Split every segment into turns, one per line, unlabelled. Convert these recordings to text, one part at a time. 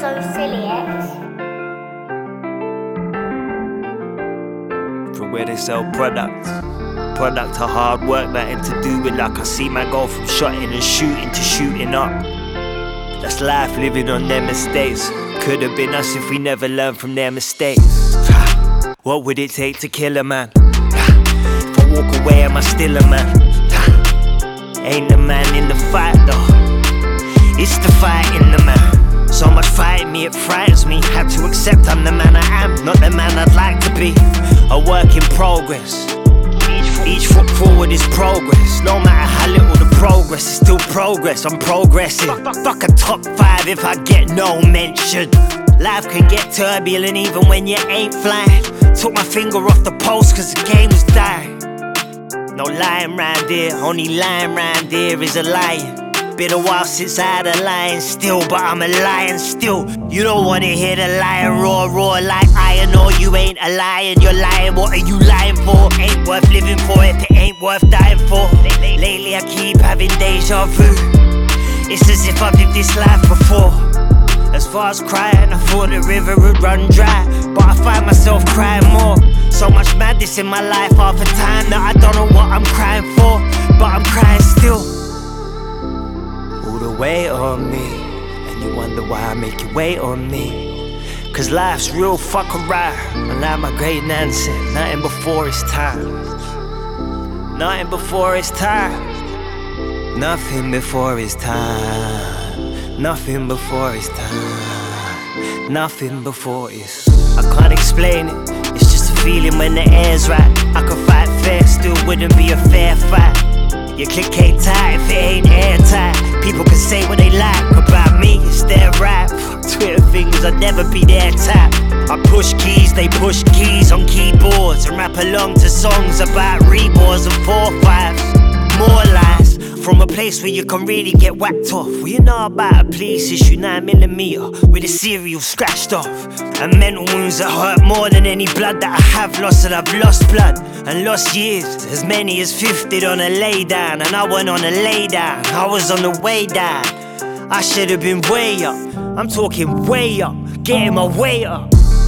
so silly, X.
From where they sell products. Product of hard work, nothing to do with luck. I see man go from shotting and shooting to shooting up. That's life living on their mistakes. Could have been us if we never learned from their mistakes. What would it take to kill a man? If I walk away, am I still a man? Ain't the man in the fight though. It's the fight in the man. So much fighting me, it frightens me. Had to accept I'm the man I am, not the man I'd like to be. A work in progress. Each foot forward is progress. No matter how little the progress, it's still progress. I'm progressing. Fuck a top 5 if I get no mention. Life can get turbulent even when you ain't flying. Took my finger off the post cause the game was dying. No lying round here, only lying round here is a lion. Been a while since I had a lion still, but I'm a lion still. You don't wanna hear the lion roar, roar like iron. Or you ain't a lion, you're lying. What are you lying for? Ain't worth living for if it ain't worth dying for. Lately I keep having deja vu. It's as if I've lived this life before. As far as crying, I thought the river would run dry, but I find myself crying more. So much madness in my life half the time that I don't know what I'm crying for, but I'm crying still. All the weight on me, and you wonder why I make you wait on me. Cause life's real fucking right, and like my great nan said, nothing before it's time. Nothing before it's time. Nothing before it's time. Nothing before it's time. Nothing before it's. I can't explain it, it's just a feeling when the air's right. I could fight fair, still wouldn't be a fair fight. Your click ain't tight if it ain't airtight. People can say what they like about me, it's their right. Twitter fingers, I'd never be their type. I push keys, they push keys on keyboards, and rap along to songs about reborns and 4-5s. More lies, from a place where you can really get whacked off. Well, you know about a police issue 9mm with a serial scratched off, and mental wounds that hurt more than any blood that I have lost. And I've lost blood and lost years, as many as 50 on a lay down. And I went on a lay down, I was on the way down. I should have been way up, I'm talking way up, getting my way up.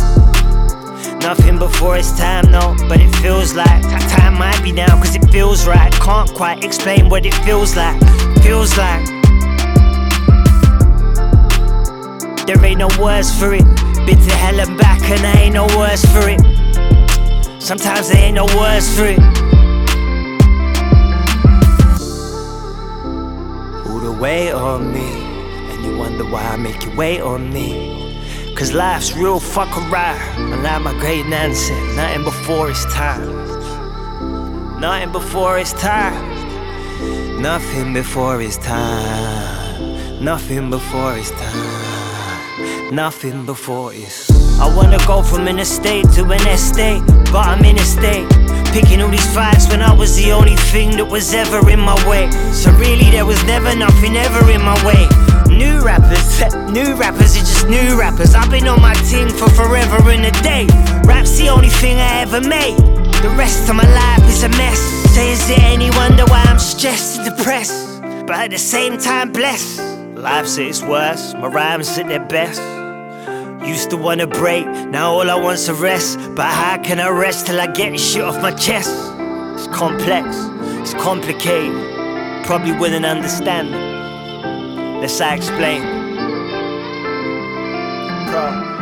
Nothing before it's time, no, but it feels like time might be now, cause it feels right. Can't quite explain what it feels like. Feels like there ain't no words for it. Been to hell and back and there ain't no words for it. Sometimes there ain't no words for it. All the weight on me, and you wonder why I make you wait on me. Cause life's real fucking right, and like my great nan said, nothing before it's time. Nothing before it's time. Nothing before it's time. Nothing before it's time. Nothing before it's. I wanna go from an estate to an estate, but I'm in a state. Picking all these fights when I was the only thing that was ever in my way. So really there was never nothing ever in my way. New rappers are just new rappers. I've been on my team for forever and a day. Rap's the only thing I ever made. The rest of my life is a mess. So is it any wonder why I'm stressed and depressed, but at the same time blessed? Life's at its worst, my rhymes at their best. Used to wanna break, now all I want's a rest. But how can I rest till I get this shit off my chest? It's complex, it's complicated, probably wouldn't understand it. Let's I explain. Bro.